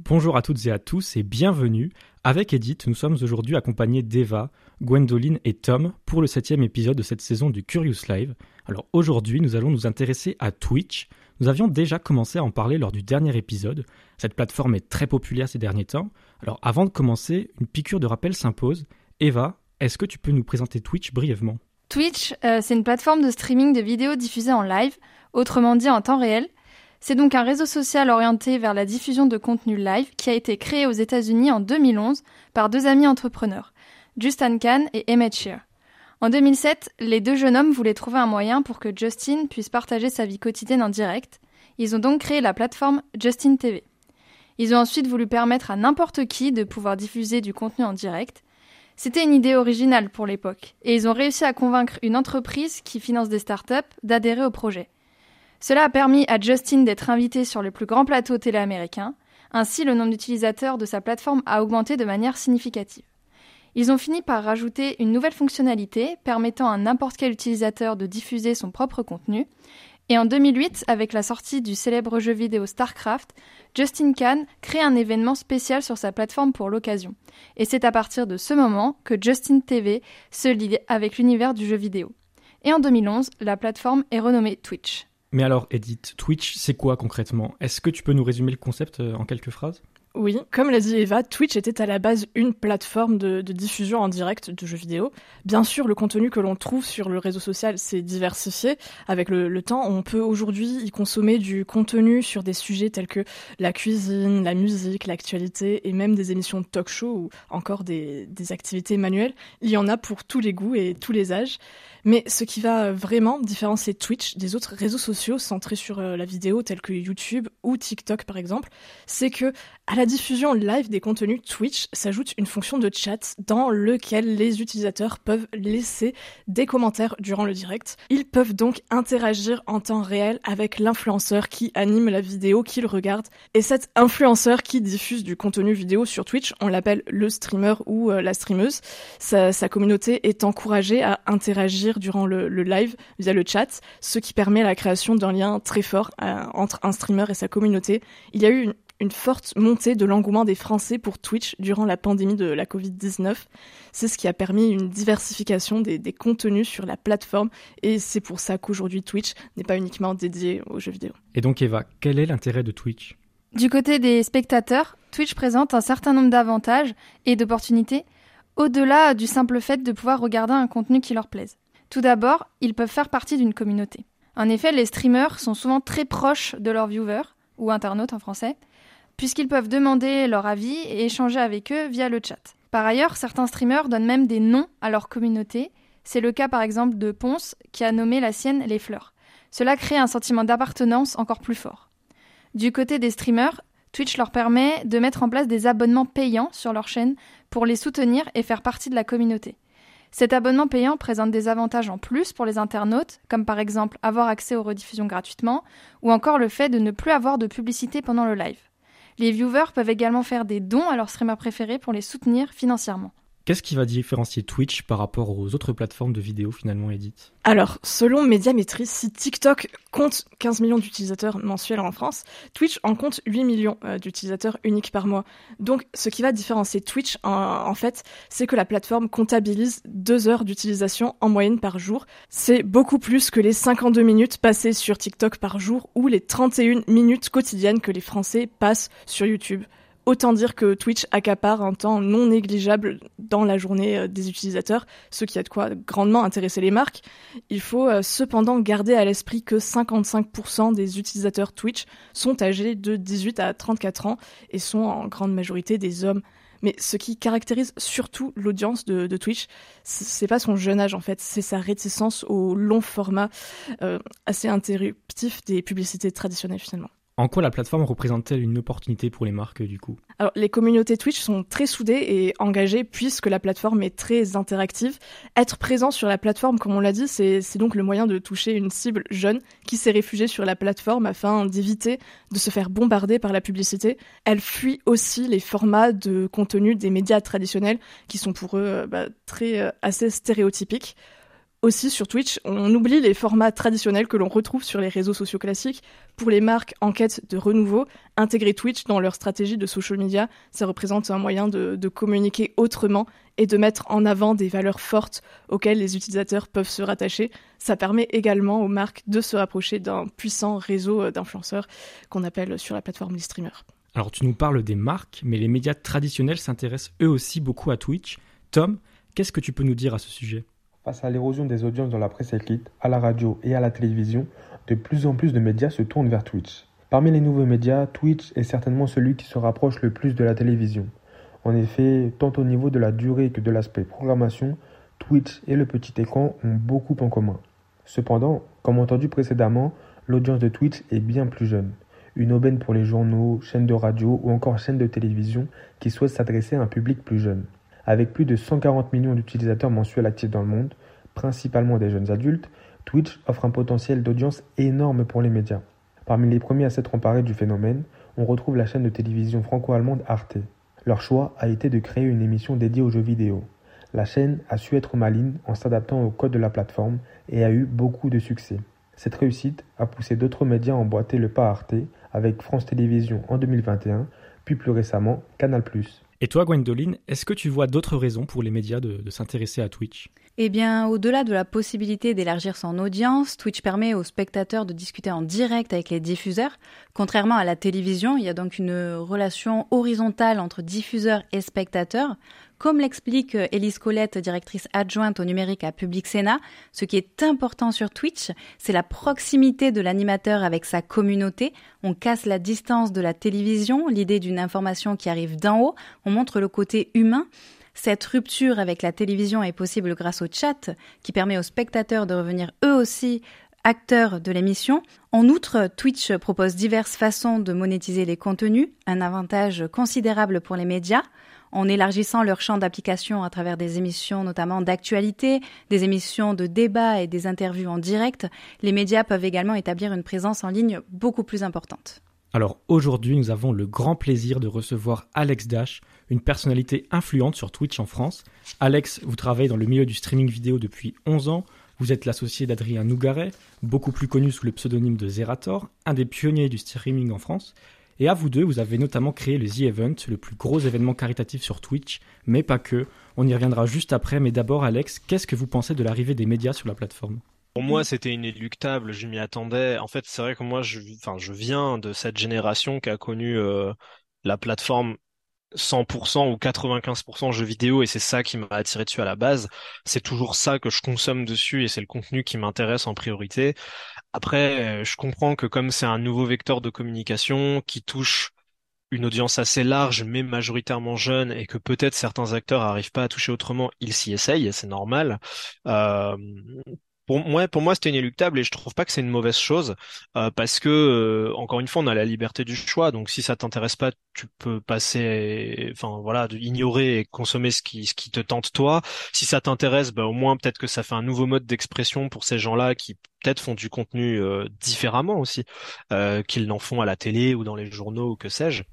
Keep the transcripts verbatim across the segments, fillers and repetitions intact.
Bonjour à toutes et à tous et bienvenue. Avec Edith, nous sommes aujourd'hui accompagnés d'Eva, Gwendoline et Tom pour le septième épisode de cette saison du Curious Live. Alors aujourd'hui, nous allons nous intéresser à Twitch. Nous avions déjà commencé à en parler lors du dernier épisode. Cette plateforme est très populaire ces derniers temps. Alors avant de commencer, une piqûre de rappel s'impose. Eva, est-ce que tu peux nous présenter Twitch brièvement ? Twitch, euh, c'est une plateforme de streaming de vidéos diffusées en live, autrement dit en temps réel. C'est donc un réseau social orienté vers la diffusion de contenu live qui a été créé aux États-Unis en deux mille onze par deux amis entrepreneurs, Justin Kan et Emmett Shear. En deux mille sept, les deux jeunes hommes voulaient trouver un moyen pour que Justin puisse partager sa vie quotidienne en direct. Ils ont donc créé la plateforme Justin T V. Ils ont ensuite voulu permettre à n'importe qui de pouvoir diffuser du contenu en direct. C'était une idée originale pour l'époque, et ils ont réussi à convaincre une entreprise qui finance des startups d'adhérer au projet. Cela a permis à Justin d'être invité sur le plus grand plateau télé américain. Ainsi, le nombre d'utilisateurs de sa plateforme a augmenté de manière significative. Ils ont fini par rajouter une nouvelle fonctionnalité permettant à n'importe quel utilisateur de diffuser son propre contenu. Et en deux mille huit, avec la sortie du célèbre jeu vidéo StarCraft, Justin Kan crée un événement spécial sur sa plateforme pour l'occasion. Et c'est à partir de ce moment que Justin T V se lie avec l'univers du jeu vidéo. Et en deux mille onze, la plateforme est renommée Twitch. Mais alors Edith, Twitch, c'est quoi concrètement ? Est-ce que tu peux nous résumer le concept en quelques phrases ? Oui, comme l'a dit Eva, Twitch était à la base une plateforme de, de diffusion en direct de jeux vidéo. Bien sûr, le contenu que l'on trouve sur le réseau social s'est diversifié. Avec le, le temps, on peut aujourd'hui y consommer du contenu sur des sujets tels que la cuisine, la musique, l'actualité et même des émissions de talk-show ou encore des, des activités manuelles. Il y en a pour tous les goûts et tous les âges. Mais ce qui va vraiment différencier Twitch des autres réseaux sociaux centrés sur la vidéo tels que YouTube ou TikTok par exemple, c'est que à la diffusion live des contenus Twitch s'ajoute une fonction de chat dans lequel les utilisateurs peuvent laisser des commentaires durant le direct. Ils peuvent donc interagir en temps réel avec l'influenceur qui anime la vidéo qu'ils regardent. Et cet influenceur qui diffuse du contenu vidéo sur Twitch, on l'appelle le streamer ou euh, la streameuse. Sa, sa communauté est encouragée à interagir durant le, le live via le chat, ce qui permet la création d'un lien très fort euh, entre un streamer et sa communauté. Il y a eu une une forte montée de l'engouement des Français pour Twitch durant la pandémie de la covid dix-neuf. C'est ce qui a permis une diversification des, des contenus sur la plateforme et c'est pour ça qu'aujourd'hui Twitch n'est pas uniquement dédié aux jeux vidéo. Et donc Eva, quel est l'intérêt de Twitch ? Du côté des spectateurs, Twitch présente un certain nombre d'avantages et d'opportunités au-delà du simple fait de pouvoir regarder un contenu qui leur plaise. Tout d'abord, ils peuvent faire partie d'une communauté. En effet, les streamers sont souvent très proches de leurs viewers, ou internautes en français, puisqu'ils peuvent demander leur avis et échanger avec eux via le chat. Par ailleurs, certains streamers donnent même des noms à leur communauté. C'est le cas par exemple de Ponce, qui a nommé la sienne Les Fleurs. Cela crée un sentiment d'appartenance encore plus fort. Du côté des streamers, Twitch leur permet de mettre en place des abonnements payants sur leur chaîne pour les soutenir et faire partie de la communauté. Cet abonnement payant présente des avantages en plus pour les internautes, comme par exemple avoir accès aux rediffusions gratuitement, ou encore le fait de ne plus avoir de publicité pendant le live. Les viewers peuvent également faire des dons à leurs streamers préférés pour les soutenir financièrement. Qu'est-ce qui va différencier Twitch par rapport aux autres plateformes de vidéo finalement, Edith ? Alors, selon Médiamétrie, si TikTok compte quinze millions d'utilisateurs mensuels en France, Twitch en compte huit millions euh, d'utilisateurs uniques par mois. Donc, ce qui va différencier Twitch, en, en fait, c'est que la plateforme comptabilise deux heures d'utilisation en moyenne par jour. C'est beaucoup plus que les cinquante-deux minutes passées sur TikTok par jour ou les trente et une minutes quotidiennes que les Français passent sur YouTube. Autant dire que Twitch accapare un temps non négligeable dans la journée des utilisateurs, ce qui a de quoi grandement intéresser les marques. Il faut euh, cependant garder à l'esprit que cinquante-cinq pour cent des utilisateurs Twitch sont âgés de dix-huit à trente-quatre ans et sont en grande majorité des hommes. Mais ce qui caractérise surtout l'audience de, de Twitch, c'est pas son jeune âge en fait, c'est sa réticence au long format euh, assez interruptif des publicités traditionnelles finalement. En quoi la plateforme représente-t-elle une opportunité pour les marques du coup ? Alors, les communautés Twitch sont très soudées et engagées puisque la plateforme est très interactive. Être présent sur la plateforme, comme on l'a dit, c'est, c'est donc le moyen de toucher une cible jeune qui s'est réfugiée sur la plateforme afin d'éviter de se faire bombarder par la publicité. Elle fuit aussi les formats de contenu des médias traditionnels qui sont pour eux bah, très euh, assez stéréotypiques. Aussi, sur Twitch, on oublie les formats traditionnels que l'on retrouve sur les réseaux sociaux classiques. Pour les marques en quête de renouveau, intégrer Twitch dans leur stratégie de social media, ça représente un moyen de, de communiquer autrement et de mettre en avant des valeurs fortes auxquelles les utilisateurs peuvent se rattacher. Ça permet également aux marques de se rapprocher d'un puissant réseau d'influenceurs qu'on appelle sur la plateforme les streamers. Alors tu nous parles des marques, mais les médias traditionnels s'intéressent eux aussi beaucoup à Twitch. Tom, qu'est-ce que tu peux nous dire à ce sujet ? Face à l'érosion des audiences dans la presse écrite, à la radio et à la télévision, de plus en plus de médias se tournent vers Twitch. Parmi les nouveaux médias, Twitch est certainement celui qui se rapproche le plus de la télévision. En effet, tant au niveau de la durée que de l'aspect programmation, Twitch et le petit écran ont beaucoup en commun. Cependant, comme entendu précédemment, l'audience de Twitch est bien plus jeune. Une aubaine pour les journaux, chaînes de radio ou encore chaînes de télévision qui souhaitent s'adresser à un public plus jeune. Avec plus de cent quarante millions d'utilisateurs mensuels actifs dans le monde, principalement des jeunes adultes, Twitch offre un potentiel d'audience énorme pour les médias. Parmi les premiers à s'être emparés du phénomène, on retrouve la chaîne de télévision franco-allemande Arte. Leur choix a été de créer une émission dédiée aux jeux vidéo. La chaîne a su être maligne en s'adaptant au code de la plateforme et a eu beaucoup de succès. Cette réussite a poussé d'autres médias à emboîter le pas à Arte, avec France Télévisions en deux mille vingt et un, puis plus récemment Canal plus. Et toi, Gwendoline, est-ce que tu vois d'autres raisons pour les médias de, de s'intéresser à Twitch ? Eh bien, au-delà de la possibilité d'élargir son audience, Twitch permet aux spectateurs de discuter en direct avec les diffuseurs. Contrairement à la télévision, il y a donc une relation horizontale entre diffuseurs et spectateurs. Comme l'explique Élise Colette, directrice adjointe au numérique à Public Sénat, ce qui est important sur Twitch, c'est la proximité de l'animateur avec sa communauté. On casse la distance de la télévision, l'idée d'une information qui arrive d'en haut. On montre le côté humain. Cette rupture avec la télévision est possible grâce au chat, qui permet aux spectateurs de revenir eux aussi acteurs de l'émission. En outre, Twitch propose diverses façons de monétiser les contenus, un avantage considérable pour les médias. En élargissant leur champ d'application à travers des émissions notamment d'actualité, des émissions de débat et des interviews en direct, les médias peuvent également établir une présence en ligne beaucoup plus importante. Alors aujourd'hui, nous avons le grand plaisir de recevoir Alex Dash, une personnalité influente sur Twitch en France. Alex, vous travaillez dans le milieu du streaming vidéo depuis onze ans. Vous êtes l'associé d'Adrien Nougaret, beaucoup plus connu sous le pseudonyme de Zerator, un des pionniers du streaming en France. Et à vous deux, vous avez notamment créé le The Event, le plus gros événement caritatif sur Twitch, mais pas que. On y reviendra juste après, mais d'abord Alex, qu'est-ce que vous pensez de l'arrivée des médias sur la plateforme ? Pour moi, c'était inéluctable, je m'y attendais. En fait, c'est vrai que moi, je, enfin, je viens de cette génération qui a connu euh, la plateforme cent pour cent ou quatre-vingt-quinze pour cent jeux vidéo, et c'est ça qui m'a attiré dessus à la base. C'est toujours ça que je consomme dessus et c'est le contenu qui m'intéresse en priorité. Après, je comprends que comme c'est un nouveau vecteur de communication qui touche une audience assez large mais majoritairement jeune et que peut-être certains acteurs n'arrivent pas à toucher autrement, ils s'y essayent, c'est normal. Euh, Pour moi, pour moi, c'était inéluctable et je trouve pas que c'est une mauvaise chose euh, parce que euh, encore une fois, on a la liberté du choix. Donc, si ça t'intéresse pas, tu peux passer, enfin voilà, de ignorer et consommer ce qui ce qui te tente toi. Si ça t'intéresse, bah au moins peut-être que ça fait un nouveau mode d'expression pour ces gens-là qui peut-être font du contenu euh, différemment aussi, euh, qu'ils n'en font à la télé ou dans les journaux ou que sais-je.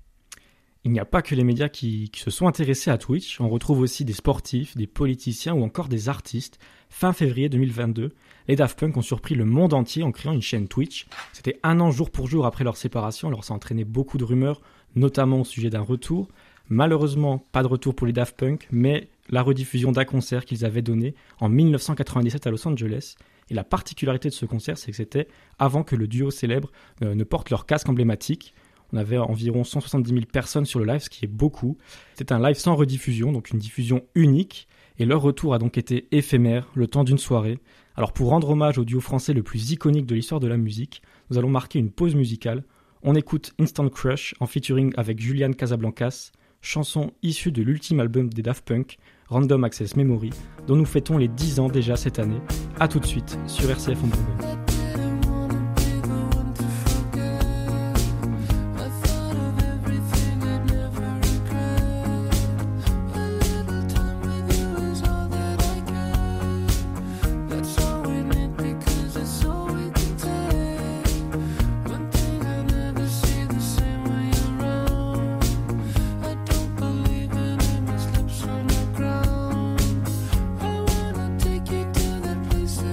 Il n'y a pas que les médias qui, qui se sont intéressés à Twitch, on retrouve aussi des sportifs, des politiciens ou encore des artistes. Fin février deux mille vingt-deux, les Daft Punk ont surpris le monde entier en créant une chaîne Twitch. C'était un an jour pour jour après leur séparation, alors ça a entraîné beaucoup de rumeurs, notamment au sujet d'un retour. Malheureusement, pas de retour pour les Daft Punk, mais la rediffusion d'un concert qu'ils avaient donné en dix-neuf cent quatre-vingt-dix-sept à Los Angeles. Et la particularité de ce concert, c'est que c'était avant que le duo célèbre euh, ne porte leur casque emblématique. On avait environ cent soixante-dix mille personnes sur le live, ce qui est beaucoup. C'était un live sans rediffusion, donc une diffusion unique. Et leur retour a donc été éphémère, le temps d'une soirée. Alors pour rendre hommage au duo français le plus iconique de l'histoire de la musique, nous allons marquer une pause musicale. On écoute Instant Crush en featuring avec Julian Casablancas, chanson issue de l'ultime album des Daft Punk, Random Access Memory, dont nous fêtons les dix ans déjà cette année. A tout de suite sur R C F en Bourgogne. Places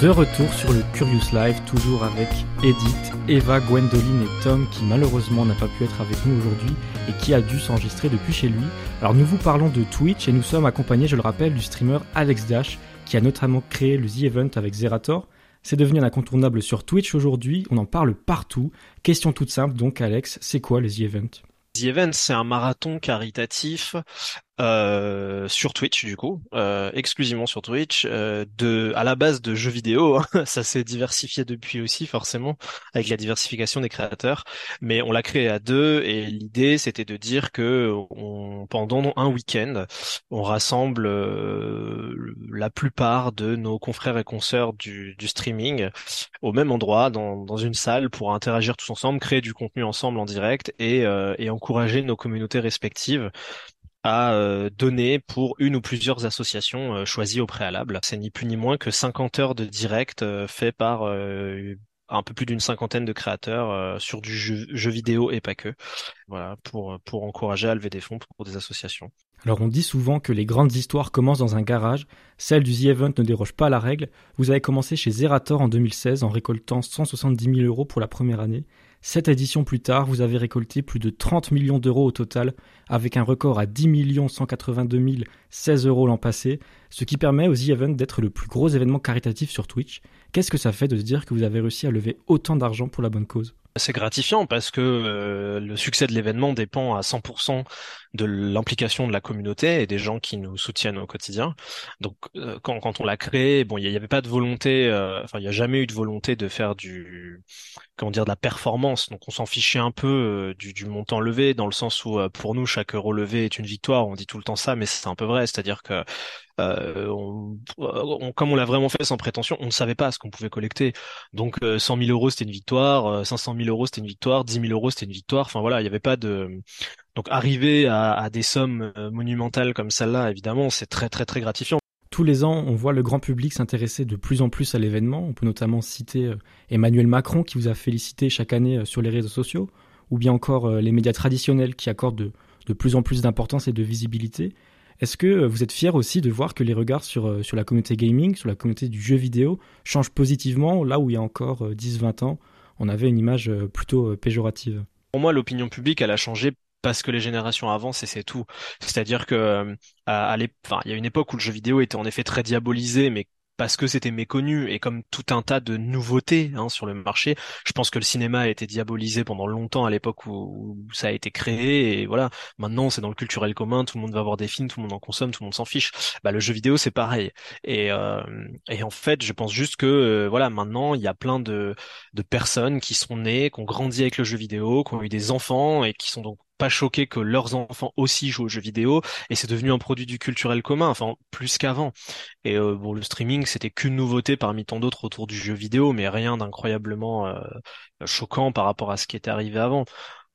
De retour sur le Curious Live, toujours avec Edith, Eva, Gwendoline et Tom, qui malheureusement n'a pas pu être avec nous aujourd'hui et qui a dû s'enregistrer depuis chez lui. Alors nous vous parlons de Twitch et nous sommes accompagnés, je le rappelle, du streamer Alex Dash, qui a notamment créé le The Event avec Zerator. C'est devenu un incontournable sur Twitch aujourd'hui, on en parle partout. Question toute simple donc Alex, c'est quoi le The Event ? The Event, c'est un marathon caritatif euh, sur Twitch du coup, euh, exclusivement sur Twitch, euh, de à la base de jeux vidéo. Hein. Ça s'est diversifié depuis aussi forcément avec la diversification des créateurs, mais on l'a créé à deux et l'idée c'était de dire que on, pendant un week-end, on rassemble euh, la plupart de nos confrères et consoeurs du, du streaming au même endroit, dans, dans une salle pour interagir tous ensemble, créer du contenu ensemble en direct et, euh, et encourager nos communautés respectives à euh, donner pour une ou plusieurs associations euh, choisies au préalable. C'est ni plus ni moins que cinquante heures de direct euh, fait par euh, un peu plus d'une cinquantaine de créateurs euh, sur du jeu, jeu vidéo et pas que. Voilà, pour pour encourager à lever des fonds pour des associations. Alors on dit souvent que les grandes histoires commencent dans un garage. Celle du The Event ne déroge pas à la règle. Vous avez commencé chez Zerator en deux mille seize en récoltant cent soixante-dix mille euros pour la première année. Sept éditions plus tard, vous avez récolté plus de trente millions d'euros au total, avec un record à dix millions cent quatre-vingt-deux mille seize euros l'an passé, ce qui permet au The Event d'être le plus gros événement caritatif sur Twitch. Qu'est-ce que ça fait de se dire que vous avez réussi à lever autant d'argent pour la bonne cause ? C'est gratifiant parce que euh, le succès de l'événement dépend à cent pour cent de l'implication de la communauté et des gens qui nous soutiennent au quotidien. Donc euh, quand, quand on l'a créé, bon, il n'y avait pas de volonté, euh, enfin il n'y a jamais eu de volonté de faire du, comment dire, de la performance. Donc on s'en fichait un peu euh, du, du montant levé dans le sens où euh, pour nous chaque euro levé est une victoire. On dit tout le temps ça, mais c'est un peu vrai. C'est-à-dire que Euh, on, on, comme on l'a vraiment fait sans prétention, on ne savait pas ce qu'on pouvait collecter. Donc euh, cent mille euros c'était une victoire, euh, cinq cent mille euros c'était une victoire, dix mille euros c'était une victoire. Enfin voilà, il n'y avait pas de. Donc arriver à, à des sommes euh, monumentales comme celle-là, évidemment, c'est très très très gratifiant. Tous les ans, on voit le grand public s'intéresser de plus en plus à l'événement. On peut notamment citer euh, Emmanuel Macron qui vous a félicité chaque année euh, sur les réseaux sociaux, ou bien encore euh, les médias traditionnels qui accordent de, de plus en plus d'importance et de visibilité. Est-ce que vous êtes fier aussi de voir que les regards sur, sur la communauté gaming, sur la communauté du jeu vidéo, changent positivement, là où il y a encore dix vingt ans, on avait une image plutôt péjorative ? Pour moi, l'opinion publique, elle a changé parce que les générations avancent et c'est tout. C'est-à-dire que à, à enfin, il y a une époque où le jeu vidéo était en effet très diabolisé, mais parce que c'était méconnu et comme tout un tas de nouveautés hein, sur le marché. Je pense que le cinéma a été diabolisé pendant longtemps à l'époque où, où ça a été créé et voilà. Maintenant, c'est dans le culturel commun, tout le monde va voir des films, tout le monde en consomme, tout le monde s'en fiche. Bah, le jeu vidéo, c'est pareil. Et, euh, et en fait, je pense juste que euh, voilà, maintenant, il y a plein de, de personnes qui sont nées, qui ont grandi avec le jeu vidéo, qui ont eu des enfants et qui sont donc pas choqués que leurs enfants aussi jouent aux jeux vidéo et c'est devenu un produit du culturel commun, enfin plus qu'avant. Et euh, bon, le streaming c'était qu'une nouveauté parmi tant d'autres autour du jeu vidéo, mais rien d'incroyablement euh, choquant par rapport à ce qui était arrivé avant.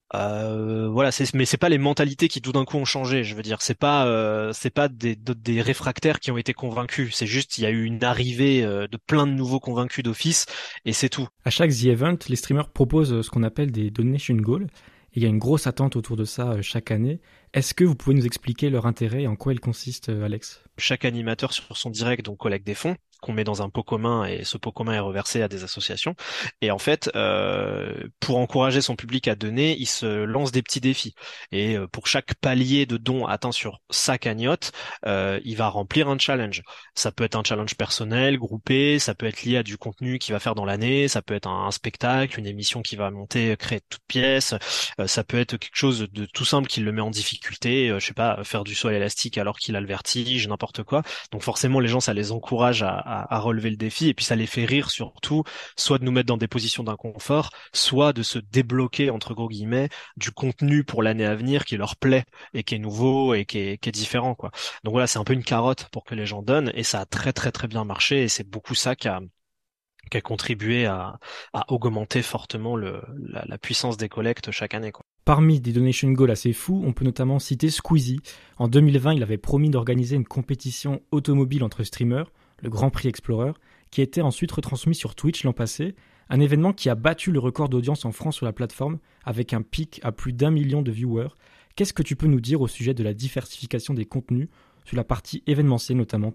Euh, voilà, c'est, mais c'est pas les mentalités qui tout d'un coup ont changé. Je veux dire, c'est pas, euh, c'est pas des, des réfractaires qui ont été convaincus. C'est juste, il y a eu une arrivée euh, de plein de nouveaux convaincus d'office, et c'est tout. À chaque The Event, les streamers proposent ce qu'on appelle des donation goals. Et il y a une grosse attente autour de ça chaque année. Est-ce que vous pouvez nous expliquer leur intérêt et en quoi il consiste, Alex ? Chaque animateur sur son direct donc collecte des fonds qu'on met dans un pot commun et ce pot commun est reversé à des associations. Et en fait, euh, pour encourager son public à donner, il se lance des petits défis. Et euh, pour chaque palier de dons atteint sur sa cagnotte, euh, il va remplir un challenge. Ça peut être un challenge personnel, groupé, ça peut être lié à du contenu qu'il va faire dans l'année, ça peut être un, un spectacle, une émission qu'il va monter, créer de toutes pièces, euh, ça peut être quelque chose de tout simple qui le met en difficulté, euh, je sais pas, faire du saut à l'élastique alors qu'il a le vertige, n'importe quoi. Donc forcément, les gens, ça les encourage à À, à relever le défi et puis ça les fait rire surtout, soit de nous mettre dans des positions d'inconfort, soit de se débloquer entre gros guillemets du contenu pour l'année à venir qui leur plaît et qui est nouveau et qui est, qui est différent quoi. Donc voilà, c'est un peu une carotte pour que les gens donnent et ça a très très très bien marché et c'est beaucoup ça qui a qui a contribué à, à augmenter fortement le, la, la puissance des collectes chaque année quoi. Parmi des donation goals assez fous, on peut notamment citer Squeezie. En deux mille vingt, il avait promis d'organiser une compétition automobile entre streamers, le Grand Prix Explorer, qui a été ensuite retransmis sur Twitch l'an passé, un événement qui a battu le record d'audience en France sur la plateforme, avec un pic à plus d'un million de viewers. Qu'est-ce que tu peux nous dire au sujet de la diversification des contenus, sur la partie événementielle notamment, Tom ?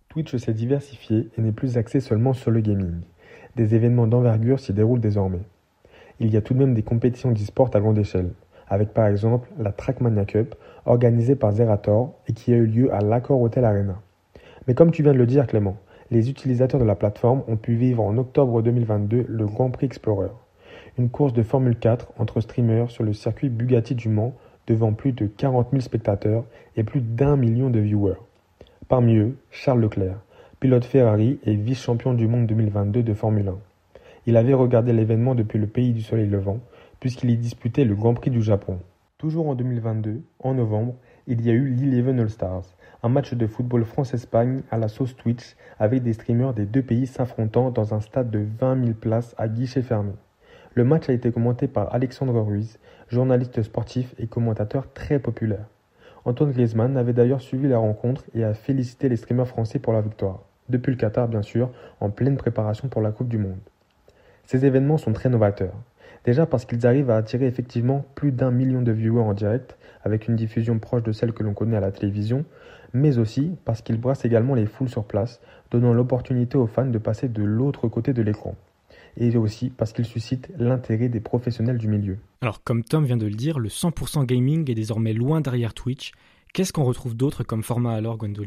Twitch s'est diversifié et n'est plus axé seulement sur le gaming. Des événements d'envergure s'y déroulent désormais. Il y a tout de même des compétitions d'e-sport à grande échelle, avec par exemple la Trackmania Cup, organisée par Zerator et qui a eu lieu à l'Accor Hotel Arena. Mais comme tu viens de le dire Clément, les utilisateurs de la plateforme ont pu vivre en octobre deux mille vingt-deux le Grand Prix Explorer, une course de Formule quatre entre streamers sur le circuit Bugatti du Mans devant plus de quarante mille spectateurs et plus d'un million de viewers. Parmi eux, Charles Leclerc, pilote Ferrari et vice-champion du monde deux mille vingt-deux de Formule un. Il avait regardé l'événement depuis le pays du soleil levant, puisqu'il y disputait le Grand Prix du Japon. Toujours en deux mille vingt-deux, en novembre, il y a eu l'Eleven All-Stars, un match de football France-Espagne à la sauce Twitch avec des streamers des deux pays s'affrontant dans un stade de vingt mille places à guichet fermé. Le match a été commenté par Alexandre Ruiz, journaliste sportif et commentateur très populaire. Antoine Griezmann avait d'ailleurs suivi la rencontre et a félicité les streamers français pour la victoire, depuis le Qatar bien sûr, en pleine préparation pour la Coupe du Monde. Ces événements sont très novateurs. Déjà parce qu'ils arrivent à attirer effectivement plus d'un million de viewers en direct, avec une diffusion proche de celle que l'on connaît à la télévision, mais aussi parce qu'ils brassent également les foules sur place, donnant l'opportunité aux fans de passer de l'autre côté de l'écran. Et aussi parce qu'ils suscitent l'intérêt des professionnels du milieu. Alors comme Tom vient de le dire, le cent pour cent gaming est désormais loin derrière Twitch. Qu'est-ce qu'on retrouve d'autre comme format alors, Gwendoline ?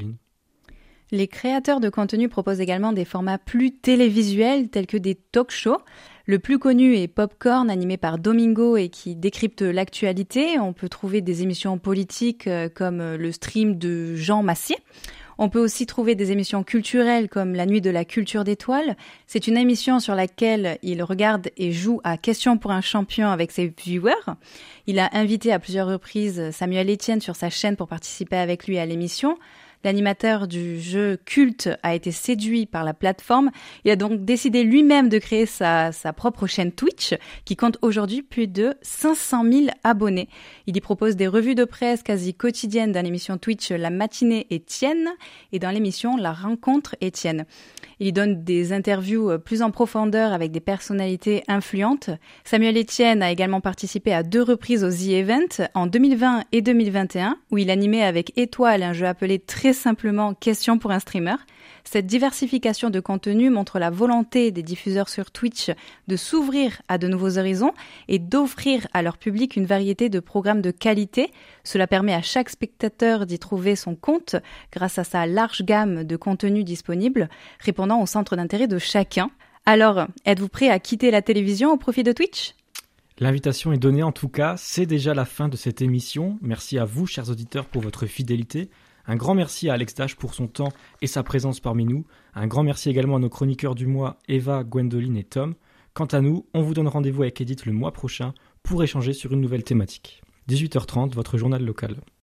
Les créateurs de contenu proposent également des formats plus télévisuels tels que des talk-shows. Le plus connu est Popcorn, animé par Domingo et qui décrypte l'actualité. On peut trouver des émissions politiques comme le stream de Jean Massier. On peut aussi trouver des émissions culturelles comme La Nuit de la Culture d'étoiles. C'est une émission sur laquelle il regarde et joue à Question pour un champion avec ses viewers. Il a invité à plusieurs reprises Samuel Etienne sur sa chaîne pour participer avec lui à l'émission. L'animateur du jeu culte a été séduit par la plateforme. Il a donc décidé lui-même de créer sa, sa propre chaîne Twitch qui compte aujourd'hui plus de cinq cent mille abonnés. Il y propose des revues de presse quasi quotidiennes dans l'émission Twitch La Matinée Étienne et dans l'émission La Rencontre Étienne. Il y donne des interviews plus en profondeur avec des personnalités influentes. Samuel Etienne a également participé à deux reprises au The Event en deux mille vingt et deux mille vingt et un où il animait avec Étoile un jeu appelé très simplement Question pour un streamer. Cette diversification de contenu montre la volonté des diffuseurs sur Twitch de s'ouvrir à de nouveaux horizons et d'offrir à leur public une variété de programmes de qualité. Cela permet à chaque spectateur d'y trouver son compte grâce à sa large gamme de contenus disponibles, répondant au centre d'intérêt de chacun. Alors, êtes-vous prêt à quitter la télévision au profit de Twitch ? L'invitation est donnée en tout cas, c'est déjà la fin de cette émission. Merci à vous, chers auditeurs, pour votre fidélité. Un grand merci à Alex Dash pour son temps et sa présence parmi nous. Un grand merci également à nos chroniqueurs du mois, Eva, Gwendoline et Tom. Quant à nous, on vous donne rendez-vous avec Edith le mois prochain pour échanger sur une nouvelle thématique. dix-huit heures trente, votre journal local.